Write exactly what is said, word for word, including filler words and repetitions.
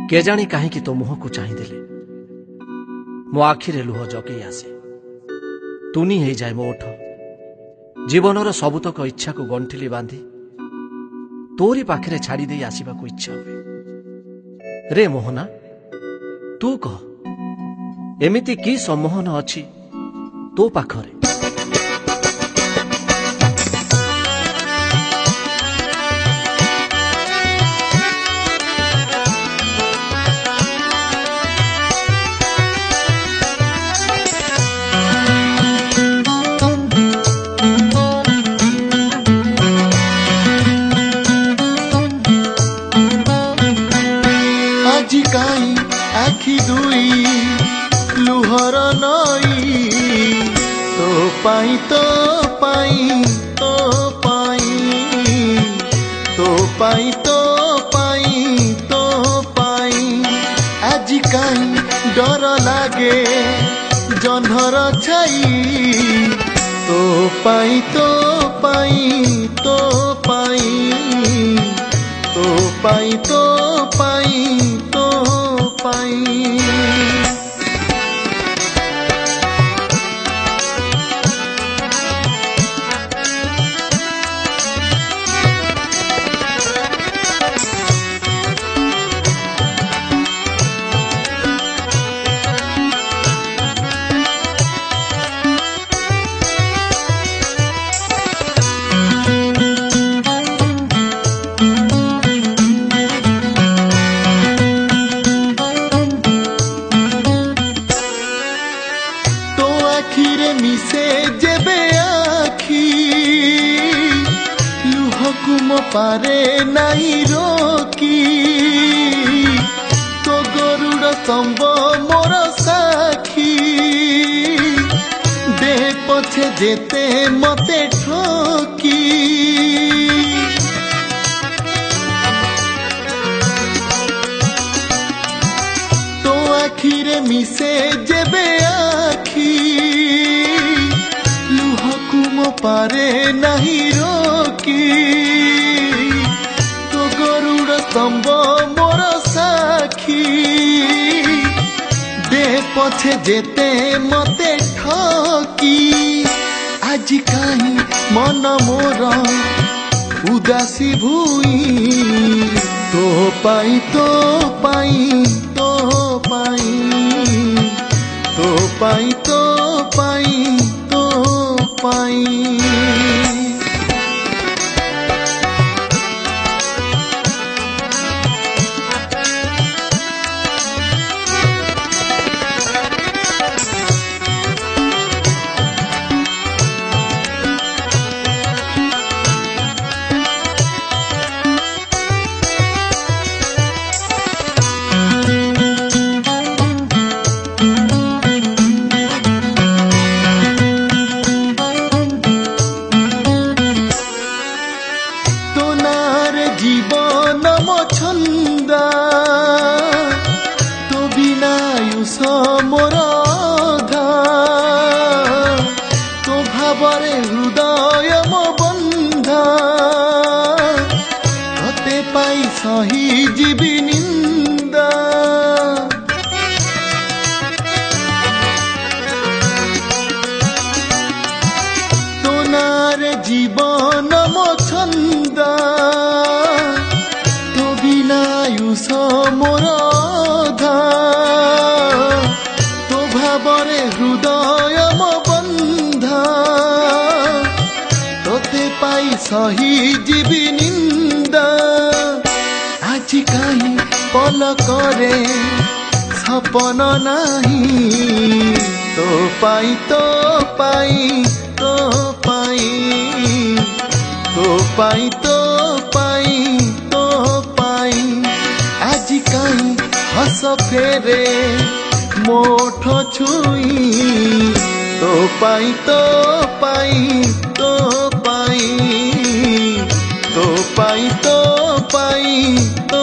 केजाणी कहीं तो मुह को चाहिदेले मो आखिरे लुह जगई आसे तुनी हो जाए मो ओठ जीवनर सबुतक इच्छा को गंठिली बांधी तोरी पाखरे छाड़ी दे आसवा को इच्छा हुए। रे मोहना तू कह एमिति की सम्मोहन अच्छी तो पाखरे? आखि दुई लुहर नई तो पाई तो पाई तो पाई तो पाई तो पाई तो पाई आज काई डर लागे जन्हर छाई तो पाई तो पाई तो पाई तो पाई तो पाई तो पाई। आखिरे मिसे जेबे आखी लुहकु मो पारे नहीं रोकी तो गरुड़ स्तंभ मोर साखी दे पछे जेते मते ठोकी तो आखिरे मिसे जेबे आखी पारे नहीं रोकी तो गरुड़ स्तंभ मोर साखी दे पछे जेते मते ठकी आज काई मन मोर उदासी भूई तो पाई तो पाई तो पाई तो पाई तो पाई तो पाई। जीवन मो छंदा तो बिना युष मोर धा तो भावरे हृदय मो बंधा तते पाई सही जीवी निंदा तो नारे जीवन मो छंदा मोर धा तो भावरे हृदय मो बंधा तोते पाई सही जीवी निंदा आज काई पल करे सपन नहीं तो पाई तो पाई तो पाई तो पाई तो पाई तो पाई आज काई हस फेरे मोठ छुई तो पाई तो पाई तो पाई तो पाई तो पाई तो